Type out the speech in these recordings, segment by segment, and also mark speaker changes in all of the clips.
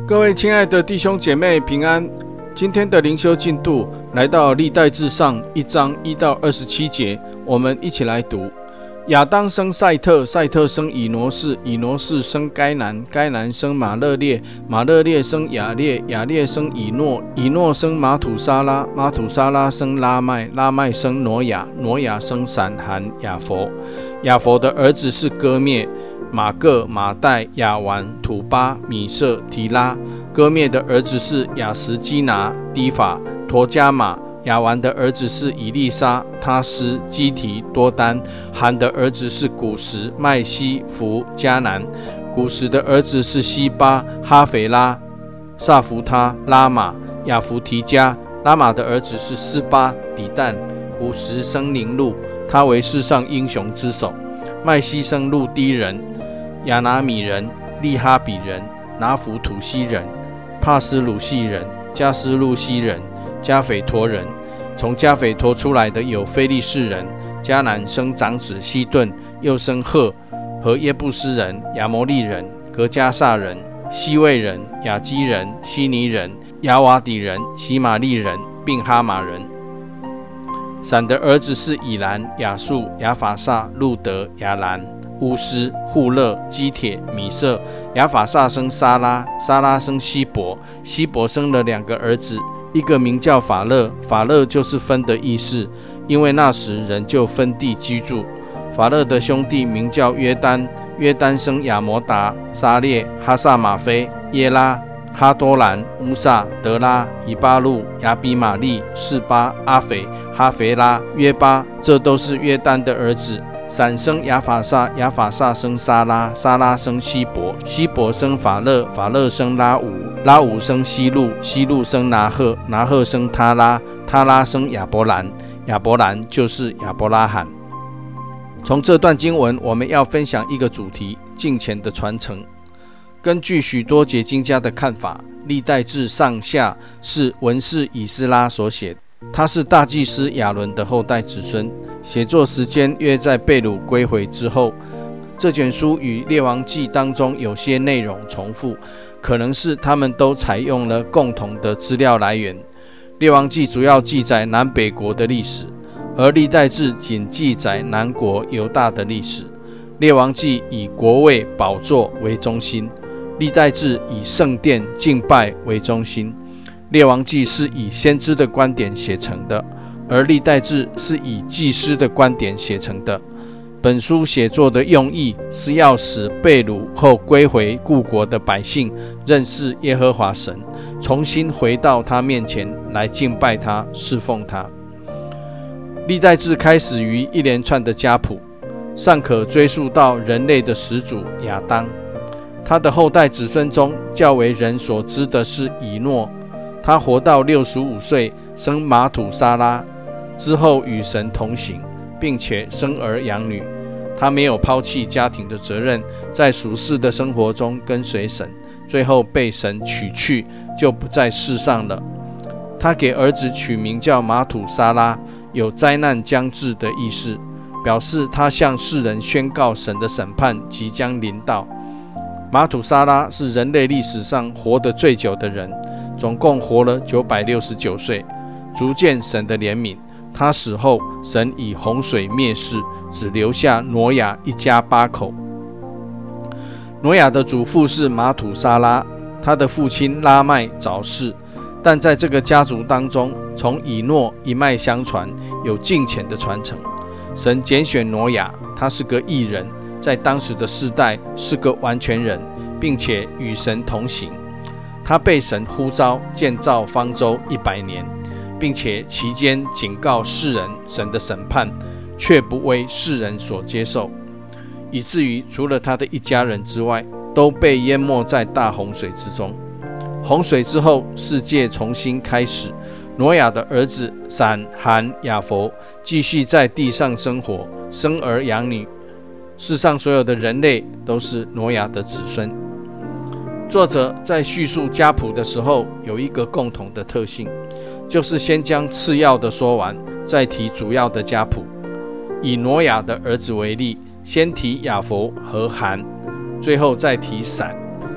Speaker 1: 各位亲爱的弟兄姐妹平安，今天的灵修进度来到历代志上1章1到27节，我们一起来读。亚当生赛特，赛特生以挪士，以挪士生该南，该南生马勒列，马勒列生亚列，亚列生以诺，以诺生马土沙拉，马土沙拉生拉麦，拉麦生挪亚，挪亚生闪含雅佛。雅佛的儿子是歌灭、马各、马代、亚完、土巴、米色、提拉。歌灭的儿子是亚什基拿、低法、陀加马。亚完的儿子是以利沙、他斯、基提、多丹。含的儿子是古实、麦西、弗、迦南。古实的儿子是西巴、哈腓拉、萨弗他、拉玛、亚弗提加。拉玛的儿子是斯巴、底但。古实生宁路，他为世上英雄之首。麦西生路低人、亚拿米人、利哈比人、拿弗土西人、帕斯鲁西人、加斯路西人、加斐陀人。从加斐陀出来的有非利士人，迦南生长子西顿，又生赫和耶布斯人、亚摩利人、格加萨人、西魏人、亚基人、希尼人、亚瓦底人、西玛利人，并哈马人。闪的儿子是以兰、亚述、亚法萨、路德、亚兰、乌斯、户勒、基铁、米色。亚法萨生沙拉，沙拉生希伯，希伯生了2个儿子，一个名叫法勒，法勒就是分的意思，因为那时人就分地居住。法勒的兄弟名叫约丹，约丹生亚摩达、沙列、哈萨马菲、耶拉、哈多兰、乌萨、德拉、以巴路、亚比玛利、示巴、阿斐、哈腓拉、约巴，这都是约丹的儿子。闪生亚法萨，亚法萨生沙拉，沙拉生希伯，希伯生法勒，法勒生拉吾，拉吾生希路，希路生拿赫，拿赫生他拉，他拉生亚伯兰，亚伯兰就是亚伯拉罕。从这段经文，我们要分享一个主题：敬虔的传承。根据许多解经家的看法，历代志上下是文士以斯拉所写，他是大祭司亚伦的后代子孙，写作时间约在被掳归回之后。这卷书与列王纪当中有些内容重复，可能是他们都采用了共同的资料来源。列王纪主要记载南北国的历史，而历代志仅记载南国犹大的历史。列王纪以国位宝座为中心，历代志以圣殿敬拜为中心。列王纪是以先知的观点写成的，而历代志是以祭司的观点写成的。本书写作的用意是要使被掳后归回故国的百姓认识耶和华神，重新回到他面前来敬拜他、侍奉他。历代志开始于一连串的家谱，尚可追溯到人类的始祖亚当。他的后代子孙中较为人所知的是以诺，他活到65岁，生马土沙拉，之后与神同行，并且生儿养女。他没有抛弃家庭的责任，在属世的生活中跟随神，最后被神取去，就不在世上了。他给儿子取名叫马土沙拉，有灾难将至的意思，表示他向世人宣告神的审判即将临到。马土沙拉是人类历史上活得最久的人，总共活了969岁。逐渐神的怜悯，他死后，神以洪水灭世，只留下挪亚一家8口。挪亚的祖父是马土沙拉，他的父亲拉麦早逝，但在这个家族当中，从以诺一脉相传，有敬虔的传承。神拣选挪亚，他是个义人，在当时的世代是个完全人，并且与神同行。他被神呼召建造方舟100年，并且期间警告世人神的审判，却不为世人所接受，以至于除了他的一家人之外，都被淹没在大洪水之中。洪水之后，世界重新开始，挪亚的儿子闪、含、雅弗继续在地上生活，生儿养女。世上所有的人类都是挪亚的子孙。作者在叙述家谱的时候，有一个共同的特性，就是先将次要的说完，再提主要的家谱。以挪亚的儿子为例，先提雅弗和含，最后再提闪。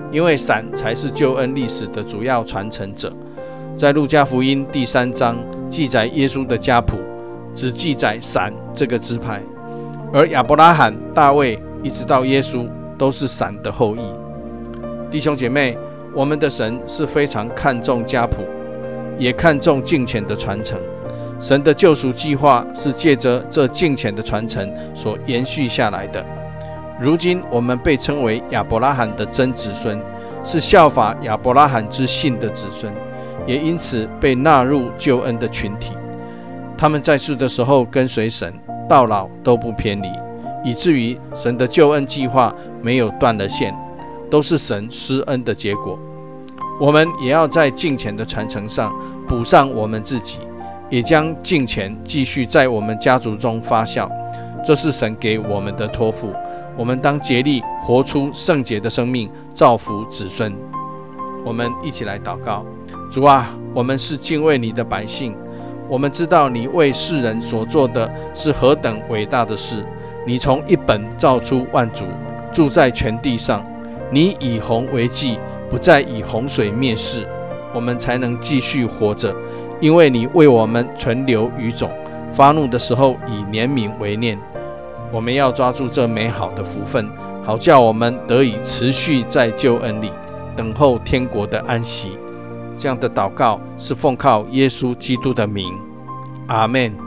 Speaker 1: 因为闪才是救恩历史的主要传承者。在路加福音第3章记载耶稣的家谱，只记载闪这个支派，而亚伯拉罕、大卫一直到耶稣都是闪的后裔。弟兄姐妹，我们的神是非常看重家谱，也看重敬虔的传承。神的救赎计划是借着这敬虔的传承所延续下来的。如今我们被称为亚伯拉罕的真子孙，是效法亚伯拉罕之信的子孙，也因此被纳入救恩的群体。他们在世的时候跟随神，到老都不偏离，以至于神的救恩计划没有断了线，都是神施恩的结果。我们也要在敬虔的传承上补上我们自己，也将敬虔继续在我们家族中发酵，这是神给我们的托付。我们当竭力活出圣洁的生命，造福子孙。我们一起来祷告。主啊，我们是敬畏你的百姓，我们知道你为世人所做的是何等伟大的事。你从一本造出万族，住在全地上。你以红为祭，不再以洪水灭世，我们才能继续活着，因为你为我们存留余种，发怒的时候以怜悯为念。我们要抓住这美好的福分，好叫我们得以持续在救恩里等候天国的安息。这样的祷告是奉靠耶稣基督的名，阿们。